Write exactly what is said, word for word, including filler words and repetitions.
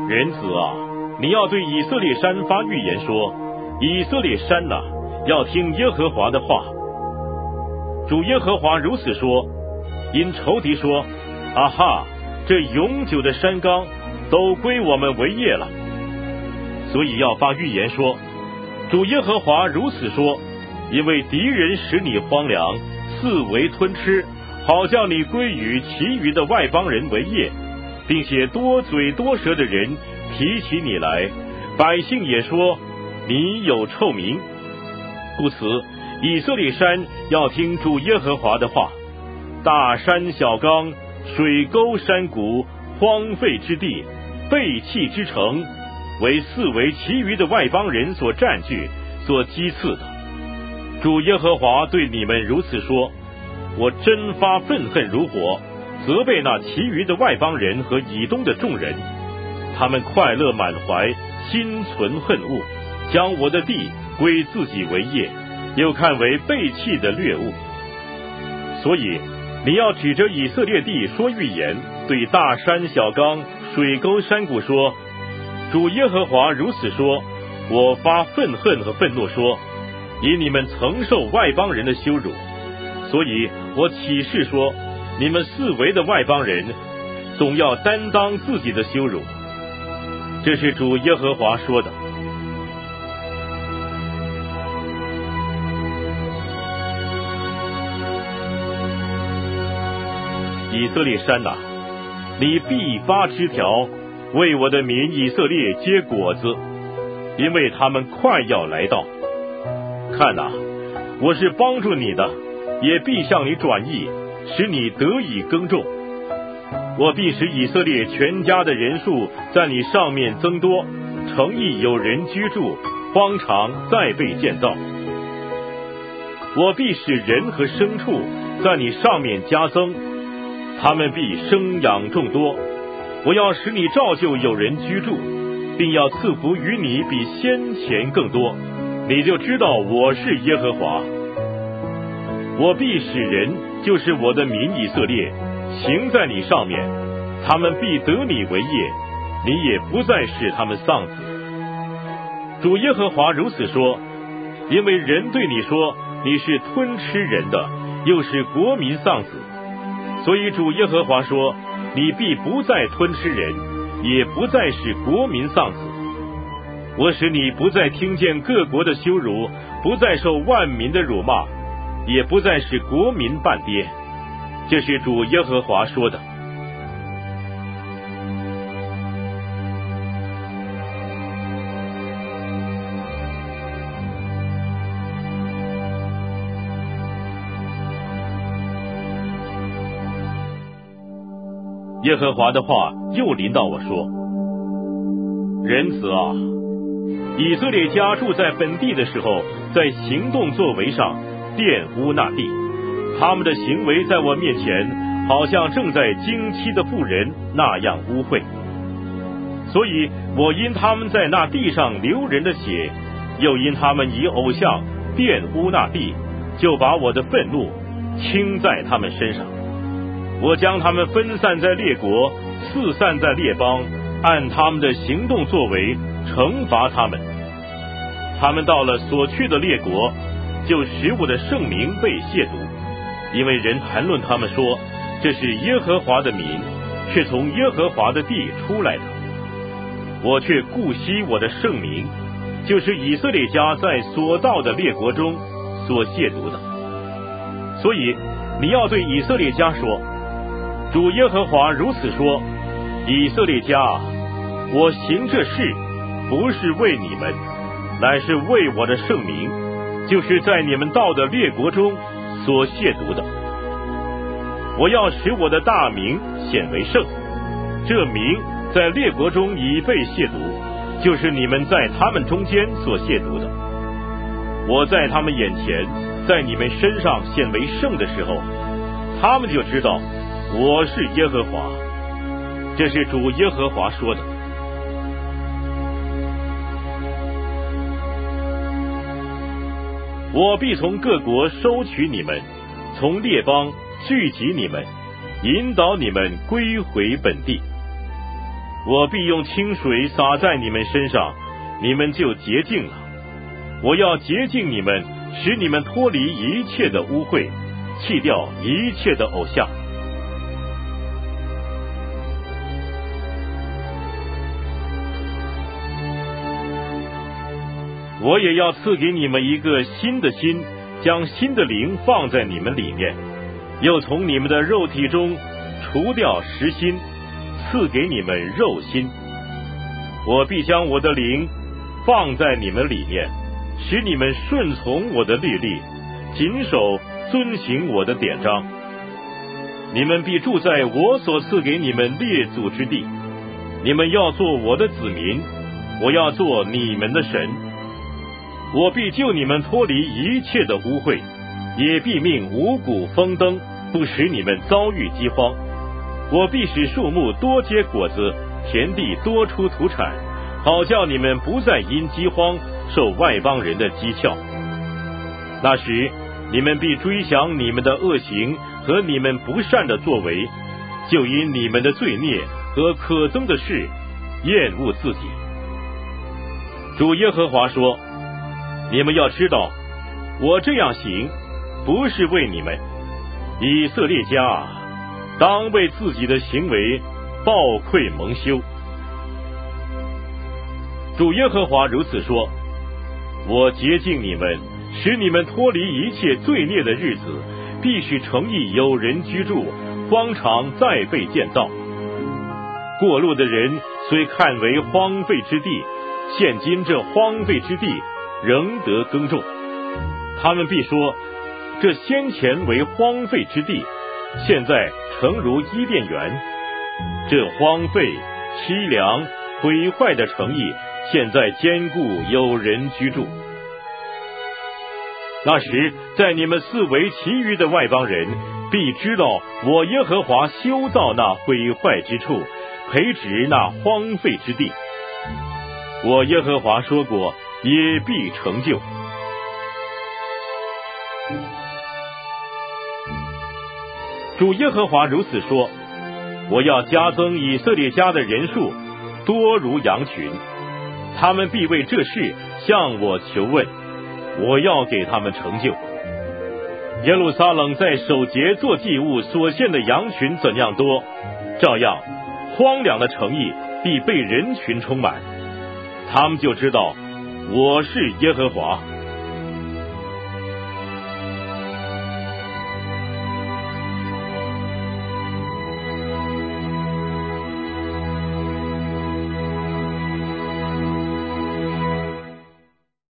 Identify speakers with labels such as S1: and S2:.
S1: 人子啊，你要对以色列山发预言说，以色列山哪、啊，要听耶和华的话。主耶和华如此说，因仇敌说，啊哈，这永久的山冈都归我们为业了，所以要发预言说，主耶和华如此说，因为敌人使你荒凉，四围吞吃，好叫你归于其余的外邦人为业，并且多嘴多舌的人提起你来，百姓也说你有臭名。故此以色列山要听主耶和华的话，大山小冈，水沟山谷，荒废之地，背弃之城，为四围其余的外邦人所占据，所讥刺的。主耶和华对你们如此说，我真发愤恨如火，责备那其余的外邦人和以东的众人，他们快乐满怀，心存恨恶，将我的地归自己为业，又看为背弃的掠物。所以你要指着以色列地说预言，对大山小冈，水沟山谷说，主耶和华如此说，我发愤恨和愤怒说，以你们曾受外邦人的羞辱，所以我起誓说，你们四围的外邦人总要担当自己的羞辱。这是主耶和华说的。以色列山哪、啊，你必发枝条，为我的民以色列结果子，因为他们快要来到。看哪、啊，我是帮助你的，也必向你转意，使你得以耕种。我必使以色列全家的人数在你上面增多，城邑有人居住，荒场再被建造。我必使人和牲畜在你上面加增，他们必生养众多。我要使你照旧有人居住，并要赐福于你比先前更多，你就知道我是耶和华。我必使人，就是我的民以色列，行在你上面，他们必得你为业，你也不再使他们丧子。主耶和华如此说，因为人对你说，你是吞吃人的，又使国民丧子，所以主耶和华说，你必不再吞吃人，也不再使国民丧子。我使你不再听见各国的羞辱，不再受万民的辱骂，也不再使国民半跌。这是主耶和华说的。耶和华的话又临到我说，人子啊，以色列家住在本地的时候，在行动作为上玷污那地，他们的行为在我面前好像正在经期的妇人那样污秽，所以我因他们在那地上流人的血，又因他们以偶像玷污那地，就把我的愤怒倾在他们身上。我将他们分散在列国，四散在列邦，按他们的行动作为惩罚他们。他们到了所去的列国，就使我的圣名被亵渎，因为人谈论他们说，这是耶和华的民，却从耶和华的地出来的。我却顾惜我的圣名，就是以色列家在所到的列国中所亵渎的。所以你要对以色列家说，主耶和华如此说，以色列家啊，我行这事不是为你们，乃是为我的圣名，就是在你们到的列国中所亵渎的。我要使我的大名显为圣，这名在列国中已被亵渎，就是你们在他们中间所亵渎的。我在他们眼前，在你们身上显为圣的时候，他们就知道我是耶和华。这是主耶和华说的。我必从各国收取你们，从列邦聚集你们，引导你们归回本地。 我必用清水洒在你们身上，你们就洁净了。我要洁净你们，使你们脱离一切的污秽，弃掉一切的偶像。我也要赐给你们一个新的心，将新的灵放在你们里面，又从你们的肉体中除掉实心，赐给你们肉心。我必将我的灵放在你们里面，使你们顺从我的律例，谨守遵行我的典章。你们必住在我所赐给你们列祖之地，你们要做我的子民，我要做你们的神。我必救你们脱离一切的污秽，也必命五谷丰登，不使你们遭遇饥荒。我必使树木多结果子，田地多出土产，好叫你们不再因饥荒受外邦人的讥诮。那时你们必追想你们的恶行和你们不善的作为，就因你们的罪孽和可憎的事厌恶自己。主耶和华说，你们要知道，我这样行不是为你们，以色列家啊，当为自己的行为抱愧蒙羞。主耶和华如此说，我洁净你们，使你们脱离一切罪孽的日子，必须城邑有人居住，荒场再被建造。过路的人虽看为荒废之地，现今这荒废之地仍得耕种。他们必说，这先前为荒废之地，现在诚如伊甸园。这荒废、凄凉、毁坏的城邑，现在坚固有人居住。那时，在你们四围其余的外邦人必知道，我耶和华修造那毁坏之处，培植那荒废之地。我耶和华说过，也必成就。主耶和华如此说，我要加增以色列家的人数，多如羊群，他们必为这事向我求问，我要给他们成就。耶路撒冷在守节做祭物所献的羊群怎样多，照样荒凉的城邑必被人群充满，他们就知道我是耶和华。